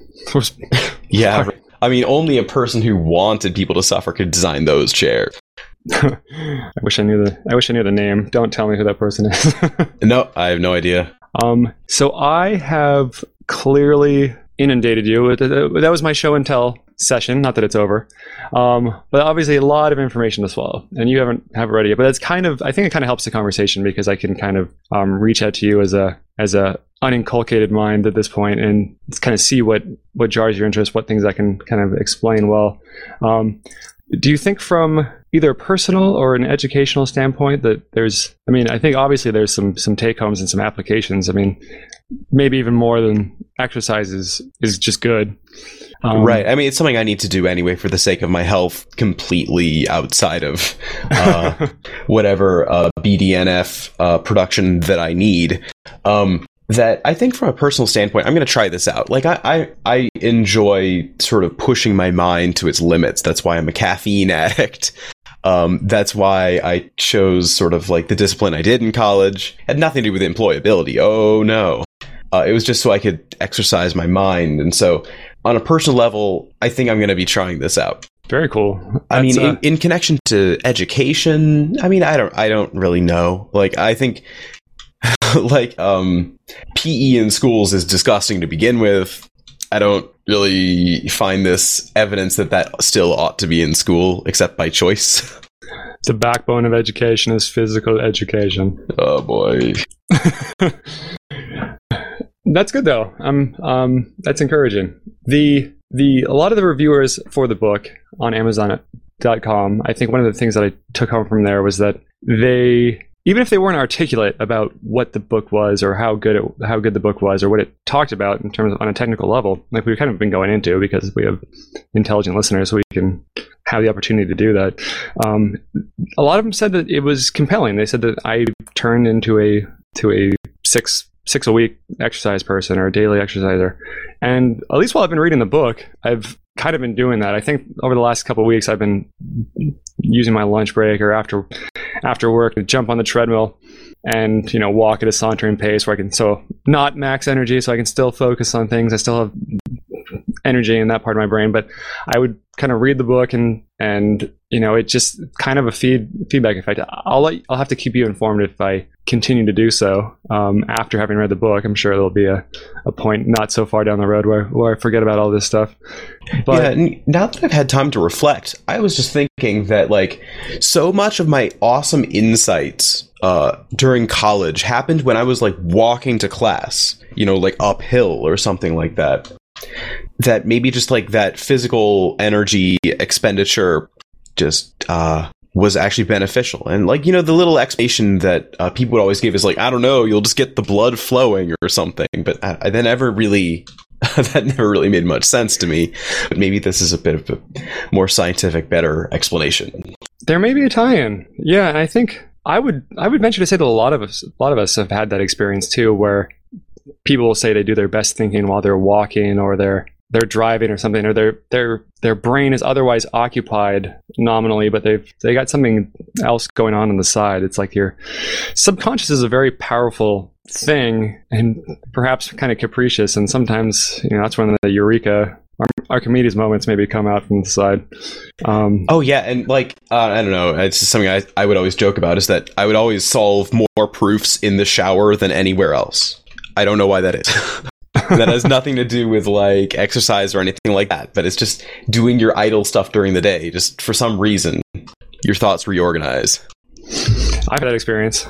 Speaker 3: Yeah, part. I mean, only a person who wanted people to suffer could design those chairs.
Speaker 2: I wish I knew the I wish I knew the name. Don't tell me who that person is.
Speaker 3: No, I have no idea.
Speaker 2: Um, so I have clearly inundated you. That was my show and tell session. Not that it's over, um, but obviously a lot of information to swallow, and you haven't have it ready yet. But it's kind of I think it kind of helps the conversation because I can kind of um, reach out to you as a as a uninculcated mind at this point and kind of see what what jars your interest, what things I can kind of explain well. Um, do you think from either a personal or an educational standpoint that there's, I mean, I think obviously there's some some take homes and some applications. I mean, maybe even more than exercise is, is just good. Um,
Speaker 3: right. I mean, it's something I need to do anyway for the sake of my health, completely outside of uh, whatever uh, B D N F uh, production that I need. Um, that I think from a personal standpoint, I'm going to try this out. Like I, I, I enjoy sort of pushing my mind to its limits. That's why I'm a caffeine addict. Um, that's why I chose sort of like the discipline I did in college. Had nothing to do with employability. Oh no. Uh, it was just so I could exercise my mind. And so on a personal level, I think I'm going to be trying this out.
Speaker 2: Very cool. That's,
Speaker 3: I mean,
Speaker 2: uh...
Speaker 3: in, in connection to education, I mean, I don't, I don't really know. Like, I think like, um, P E in schools is disgusting to begin with. I don't really find this evidence that that still ought to be in school, except by choice.
Speaker 2: the backbone of education is physical education.
Speaker 3: Oh boy.
Speaker 2: That's good though. Um, um, that's encouraging. The the a lot of the reviewers for the book on Amazon dot com, I think one of the things that I took home from there was that they, even if they weren't articulate about what the book was or how good it, how good the book was or what it talked about in terms of on a technical level, like we've kind of been going into because we have intelligent listeners, so we can have the opportunity to do that. Um, a lot of them said that it was compelling. They said that I turned into a to a six six a week exercise person or a daily exerciser, and at least while I've been reading the book, I've kind of been doing that. I think over the last couple of weeks, I've been using my lunch break or after after work to jump on the treadmill and, you know, walk at a sauntering pace where I can, so not max energy, so I can still focus on things. I still have energy in that part of my brain, but I would kind of read the book and and you know, it just kind of a feed feedback effect. I'll let, I'll have to keep you informed if I continue to do so um, after having read the book. I'm sure there'll be a, a point not so far down the road where, where I forget about all this stuff. But
Speaker 3: yeah, now that I've had time to reflect, I was just thinking that like so much of my awesome insights uh, during college happened when I was like walking to class, you know, like uphill or something like that. That maybe just like that physical energy expenditure just uh, was actually beneficial. And like, you know, the little explanation that uh, people would always give is like, I don't know, you'll just get the blood flowing or something. But I, I never really, that never really made much sense to me. But maybe this is a bit of a more scientific, better explanation.
Speaker 2: There may be a tie-in. Yeah, and I think I would I would venture to say that a lot of us a lot of us have had that experience too, where people will say they do their best thinking while they're walking or they're they're driving or something, or their their their brain is otherwise occupied nominally, but they've they got something else going on on the side. It's like your subconscious is a very powerful thing and perhaps kind of capricious, and sometimes, you know, that's when the eureka Archimedes moments maybe come out from the side. Um,
Speaker 3: oh yeah, and like uh, I don't know, it's just something I, I would always joke about, is that I would always solve more proofs in the shower than anywhere else. I don't know why that is. That has nothing to do with like exercise or anything like that, but it's just doing your idle stuff during the day. Just for some reason, your thoughts reorganize.
Speaker 2: I've had that experience.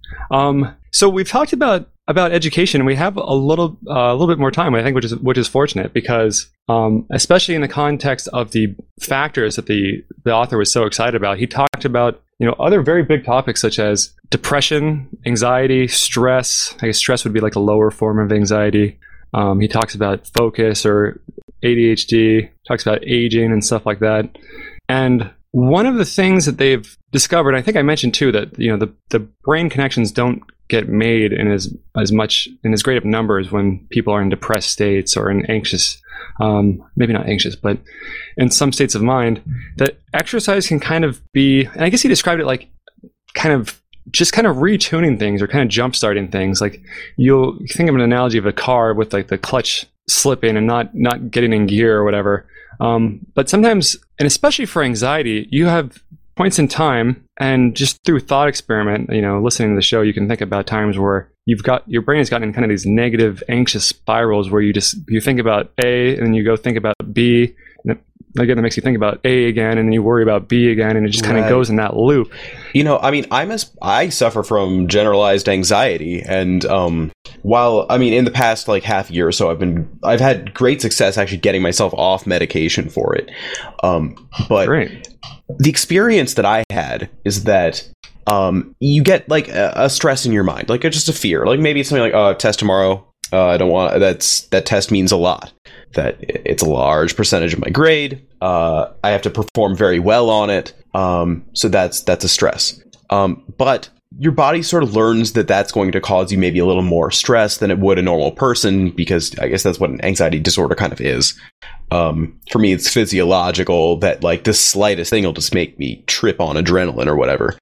Speaker 2: Um, so we've talked about about education, and we have a little uh, a little bit more time, I think, which is which is fortunate because, um, especially in the context of the factors that the the author was so excited about, he talked about, you know, other very big topics such as depression, anxiety, stress. I guess stress would be like a lower form of anxiety. Um, he talks about focus or A D H D, talks about aging and stuff like that. And one of the things that they've discovered, I think I mentioned too, that, you know, the, the brain connections don't get made in as as much in as great of numbers when people are in depressed states or in anxious, um, maybe not anxious, but in some states of mind, that exercise can kind of be, and I guess he described it like kind of just kind of retuning things or kind of jump starting things. Like you'll think of an analogy of a car with like the clutch slipping and not not getting in gear or whatever. Um, but sometimes, and especially for anxiety, you have points in time, and just through thought experiment, you know, listening to the show, you can think about times where you've got your brain has gotten in kind of these negative, anxious spirals where you just you think about A and then you go think about B. And again, that makes you think about A again, and then you worry about B again, and it just kind
Speaker 3: Right.
Speaker 2: of goes in that loop.
Speaker 3: You know, I mean, I'm as I suffer from generalized anxiety, and um, while I mean, in the past like half year or so, I've been I've had great success actually getting myself off medication for it. Um, but
Speaker 2: Great.
Speaker 3: the experience that I had is that um, you get like a, a stress in your mind, like just a fear, like maybe it's something like, oh, test tomorrow. Uh, I don't want that's that test means a lot. That it's a large percentage of my grade. Uh, I have to perform very well on it. Um, so that's that's a stress. Um, but your body sort of learns that that's going to cause you maybe a little more stress than it would a normal person, because I guess that's what an anxiety disorder kind of is. Um, for me, it's physiological that like the slightest thing will just make me trip on adrenaline or whatever.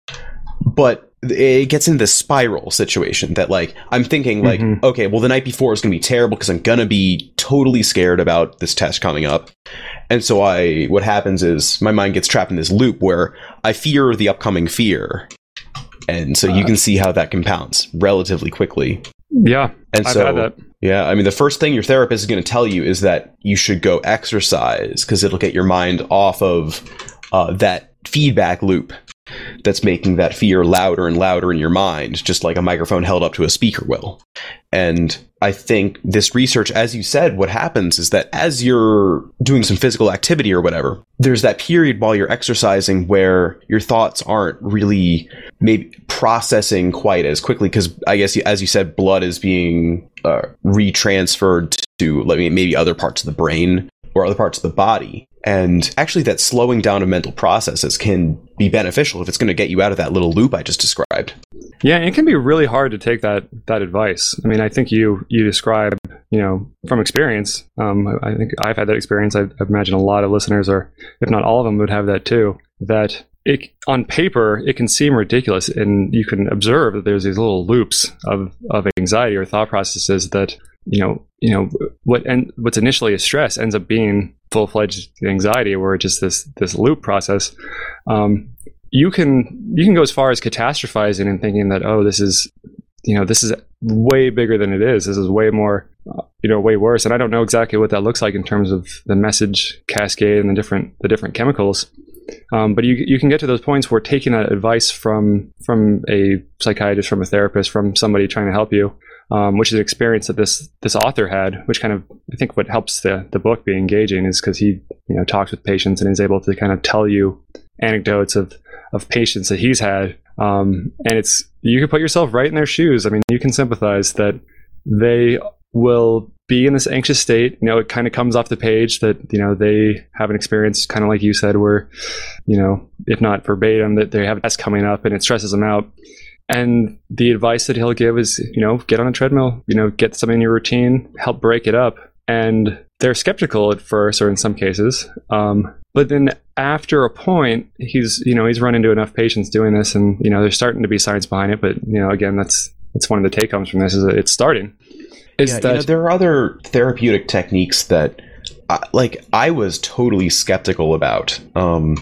Speaker 3: But it gets into this spiral situation that like I'm thinking like,
Speaker 2: Mhm.
Speaker 3: okay, well the night before is going to be terrible because I'm going to be totally scared about this test coming up. And so I what happens is my mind gets trapped in this loop where I fear the upcoming fear. And so you can see how that compounds relatively quickly.
Speaker 2: Yeah,
Speaker 3: And
Speaker 2: I've
Speaker 3: so
Speaker 2: had that.
Speaker 3: yeah, I mean the first thing your therapist is going to tell you is that you should go exercise because it'll get your mind off of uh, that feedback loop that's making that fear louder and louder in your mind, just like a microphone held up to a speaker will. And I think this research, as you said, what happens is that as you're doing some physical activity or whatever, there's that period while you're exercising where your thoughts aren't really maybe processing quite as quickly, because I guess, as you said, blood is being uh, retransferred to like, maybe other parts of the brain or other parts of the body. And actually that slowing down of mental processes can be beneficial if it's going to get you out of that little loop I just described.
Speaker 2: Yeah, and it can be really hard to take that that advice. I mean, I think you you describe, you know, from experience. Um, I think I've had that experience. I, I imagine a lot of listeners, or if not all of them, would have that too. That it on paper it can seem ridiculous, and you can observe that there's these little loops of of anxiety or thought processes that you know you know what and what's initially a stress ends up being full-fledged anxiety, where it's just this this loop process. Um, you can you can go as far as catastrophizing and thinking that, oh, this is you know this is way bigger than it is. This is way more uh, you know way worse. And I don't know exactly what that looks like in terms of the message cascade and the different the different chemicals. Um, but you you can get to those points where taking that advice from from a psychiatrist, from a therapist, from somebody trying to help you, um, which is an experience that this this author had, which kind of I think what helps the the book be engaging is because he you know talks with patients and is able to kind of tell you anecdotes of of patients that he's had, um, and it's you can put yourself right in their shoes. I mean, you can sympathize that they will be in this anxious state. You know, it kind of comes off the page that, you know, they have an experience kind of like you said, where, you know, if not verbatim, that they have a test coming up and it stresses them out. And the advice that he'll give is, you know, get on a treadmill, you know, get something in your routine, help break it up. And they're skeptical at first, or in some cases. Um, but then after a point, he's, you know, he's run into enough patients doing this, and, you know, there's starting to be science behind it. But, you know, again, that's, that's one of the take homes from this is that it's starting. Is
Speaker 3: yeah,
Speaker 2: that,
Speaker 3: you know, there are other therapeutic techniques that, uh, like, I was totally skeptical about. Um,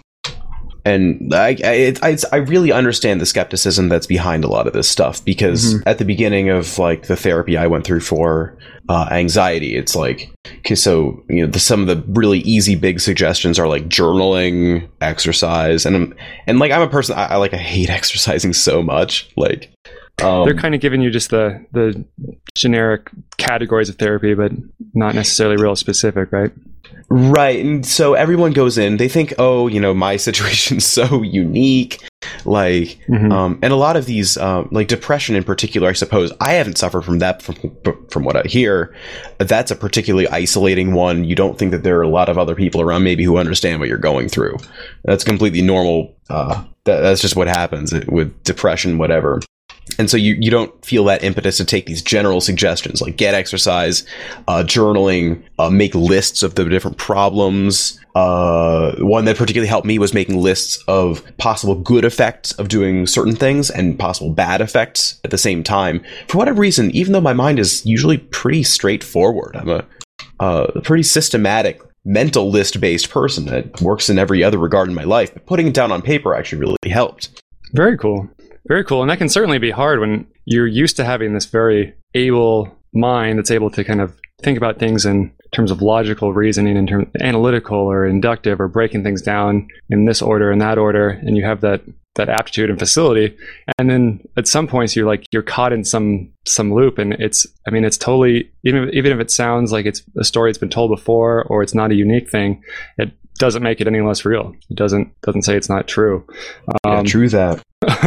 Speaker 3: and I, I, I, I really understand the skepticism that's behind a lot of this stuff, because mm-hmm. at the beginning of, like, the therapy I went through for uh, anxiety, it's like, okay, so, you know, the, some of the really easy big suggestions are like journaling, exercise, and, and like, I'm a person, I, I like, I hate exercising so much, like, Um,
Speaker 2: they're kind of giving you just the the generic categories of therapy, but not necessarily real specific, right?
Speaker 3: Right. And so everyone goes in, they think, oh, you know, my situation's so unique. Like, mm-hmm. um, and a lot of these, um, like depression in particular, I suppose, I haven't suffered from that from, from what I hear. That's a particularly isolating one. You don't think that there are a lot of other people around maybe who understand what you're going through. That's completely normal. Uh, that, that's just what happens with depression, whatever. And so you, you don't feel that impetus to take these general suggestions like get exercise, uh, journaling, uh, make lists of the different problems. Uh, one that particularly helped me was making lists of possible good effects of doing certain things and possible bad effects at the same time. For whatever reason, even though my mind is usually pretty straightforward, I'm a, uh, a pretty systematic mental list-based person that works in every other regard in my life. But putting it down on paper actually really helped.
Speaker 2: Very cool. Very cool. And that can certainly be hard when you're used to having this very able mind that's able to kind of think about things in terms of logical reasoning, in terms analytical or inductive, or breaking things down in this order and that order. And you have that that aptitude and facility. And then at some points you're like, you're caught in some some loop. And it's, I mean, it's totally, even, even if it sounds like it's a story that's been told before, or it's not a unique thing, it doesn't make it any less real. It doesn't doesn't say it's not true. Um,
Speaker 3: yeah, true that.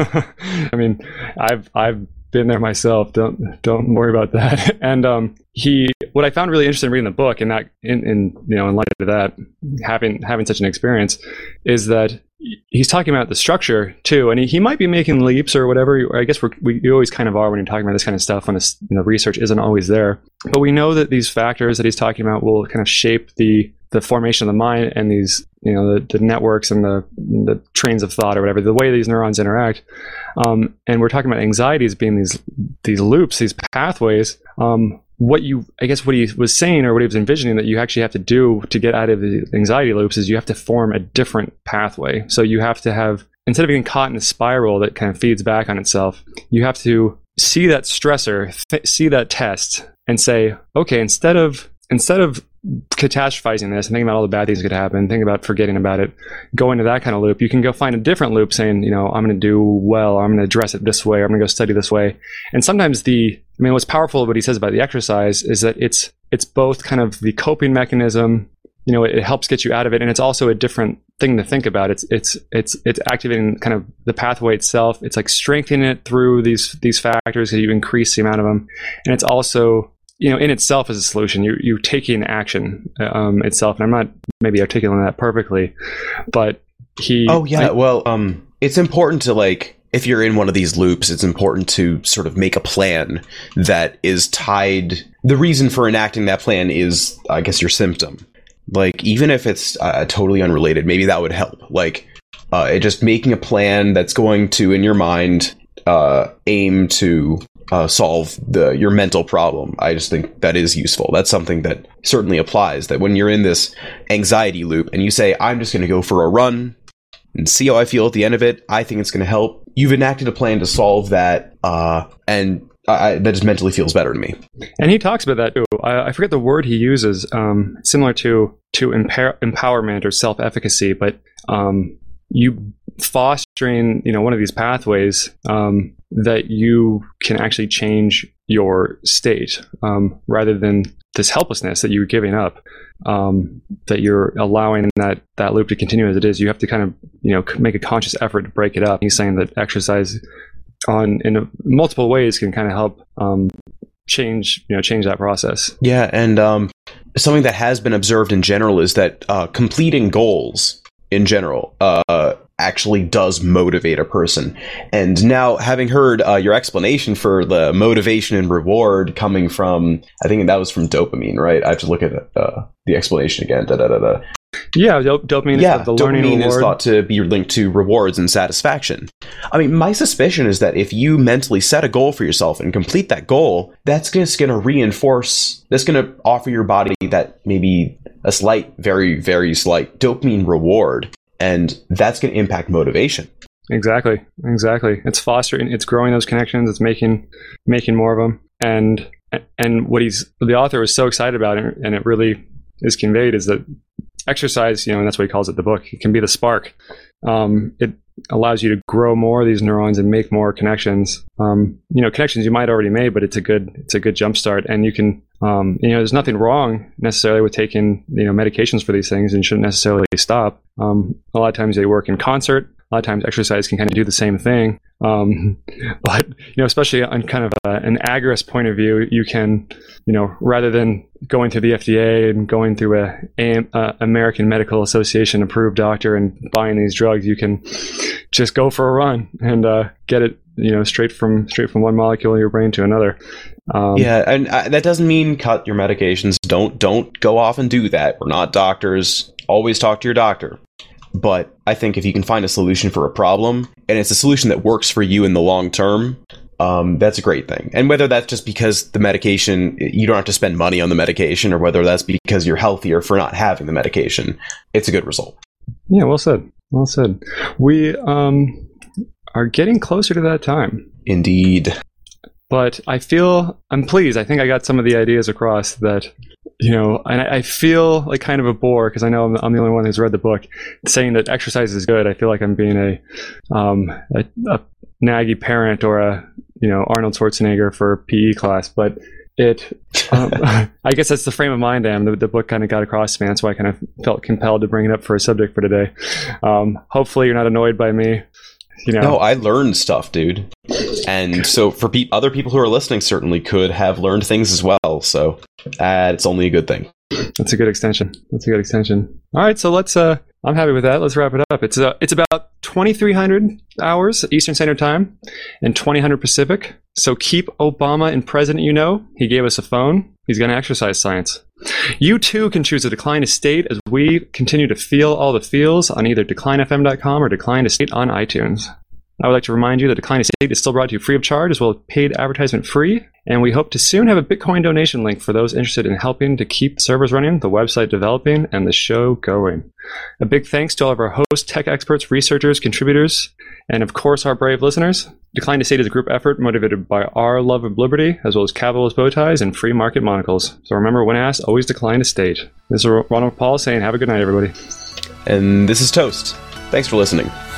Speaker 2: I mean, I've I've been there myself. Don't don't worry about that. And um, he, what I found really interesting reading the book, and that in, in you know in light of that, having having such an experience, is that he's talking about the structure too, and he, he might be making leaps or whatever. Or I guess we're, we you always kind of are when you're talking about this kind of stuff when the you know, research isn't always there. But we know that these factors that he's talking about will kind of shape the the formation of the mind and these, you know, the, the networks and the the trains of thought or whatever, the way these neurons interact. Um, and we're talking about anxiety as being these these loops, these pathways. Um, what you, I guess what he was saying, or what he was envisioning that you actually have to do to get out of the anxiety loops is you have to form a different pathway. So you have to have, instead of getting caught in a spiral that kind of feeds back on itself, you have to see that stressor, th- see that test and say, okay, instead of Instead of catastrophizing this and thinking about all the bad things that could happen, thinking about forgetting about it, go into that kind of loop. You can go find a different loop saying, you know, I'm going to do well, or I'm going to address it this way, or I'm going to go study this way. And sometimes the, I mean, what's powerful of what he says about the exercise is that it's it's both kind of the coping mechanism, you know, it, it helps get you out of it, and it's also a different thing to think about. It's it's it's it's activating kind of the pathway itself. It's like strengthening it through these these factors that you increase the amount of them, and it's also, you know, in itself as a solution. You're you're taking action um, itself, and I'm not maybe articulating that perfectly, but he.
Speaker 3: Oh yeah,
Speaker 2: I,
Speaker 3: well, um, it's important to like. If you're in one of these loops, it's important to sort of make a plan that is tied. The reason for enacting that plan is, I guess, your symptom. Like, even if it's uh, totally unrelated, maybe that would help. Like, uh, just making a plan that's going to, in your mind, uh, aim to uh, solve the your mental problem. I just think that is useful. That's something that certainly applies. That when you're in this anxiety loop and you say, I'm just going to go for a run and see how I feel at the end of it, I think it's going to help. You've enacted a plan to solve that, uh, and I, that just mentally feels better to me.
Speaker 2: And he talks about that too. I, I forget the word he uses, um, similar to to empower, empowerment or self-efficacy, but um, you fostering, you know, one of these pathways um, that you can actually change your state um, rather than this helplessness that you're giving up. Um, that you're allowing that that loop to continue as it is. You have to kind of, you know, make a conscious effort to break it up. He's saying that exercise on in a, multiple ways can kind of help um, change, you know, change that process.
Speaker 3: Yeah, and um, something that has been observed in general is that uh, completing goals in general uh, actually does motivate a person. And now, having heard uh, your explanation for the motivation and reward coming from, I think that was from dopamine, right? I have to look at uh, the explanation again. Da, da, da, da.
Speaker 2: Yeah, dop- dopamine
Speaker 3: yeah,
Speaker 2: is the learning
Speaker 3: dopamine
Speaker 2: reward.
Speaker 3: is thought to be linked to rewards and satisfaction. I mean, my suspicion is that if you mentally set a goal for yourself and complete that goal, that's just going to reinforce, that's going to offer your body that maybe a slight, very, very slight dopamine reward. And that's going to impact motivation.
Speaker 2: Exactly, exactly. It's fostering, it's growing those connections, it's making making more of them. And and what he's the author was so excited about, it, and it really is conveyed, is that exercise, you know, and that's what he calls it, the book, it can be the spark. Um, it allows you to grow more of these neurons and make more connections. Um, you know, connections you might already made, but it's a good it's a good jump start. And you can, um, you know, there's nothing wrong necessarily with taking, you know, medications for these things, and you shouldn't necessarily stop. Um, a lot of times they work in concert. A lot of times exercise can kind of do the same thing. Um, but, you know, especially on kind of a, an agorist point of view, you can, you know, rather than going through the F D A and going through a, a, a American Medical Association approved doctor and buying these drugs, you can just go for a run and uh, get it, you know, straight from straight from one molecule in your brain to another. Um,
Speaker 3: yeah, and uh, that doesn't mean cut your medications. Don't don't go off and do that. We're not doctors. Always talk to your doctor. But I think if you can find a solution for a problem, and it's a solution that works for you in the long term, um, that's a great thing. And whether that's just because the medication, you don't have to spend money on the medication, or whether that's because you're healthier for not having the medication, it's a good result.
Speaker 2: Yeah, well said. Well said. We um, are getting closer to that time.
Speaker 3: Indeed.
Speaker 2: But I feel, I'm pleased. I think I got some of the ideas across that, you know, and I, I feel like kind of a bore because I know I'm, I'm the only one who's read the book, saying that exercise is good. I feel like I'm being a, um, a, a naggy parent or a, you know, Arnold Schwarzenegger for a P E class. But it, um, I guess that's the frame of mind I am. The, the book kind of got across to me. That's why I kind of felt compelled to bring it up for a subject for today. Um, hopefully you're not annoyed by me. You know.
Speaker 3: No, I learned stuff, dude. And so for pe- other people who are listening certainly could have learned things as well. So uh, it's only a good thing.
Speaker 2: That's a good extension. That's a good extension. All right, so let's, uh, I'm happy with that. Let's wrap it up. It's uh, it's about twenty-three hundred hours Eastern Standard Time and twenty hundred Pacific. So keep Obama in president, you know. He gave us a phone. He's going to exercise science. You too can choose a decline to state as we continue to feel all the feels on either decline f m dot com or decline to state on iTunes. I would like to remind you that Decline to State is still brought to you free of charge, as well as paid advertisement free. And we hope to soon have a Bitcoin donation link for those interested in helping to keep servers running, the website developing, and the show going. A big thanks to all of our hosts, tech experts, researchers, contributors, and of course our brave listeners. Decline to State is a group effort motivated by our love of liberty, as well as capitalist bow ties and free market monocles. So remember, when asked, always decline to state. This is Ronald Paul saying have a good night, everybody.
Speaker 3: And this is Toast. Thanks for listening.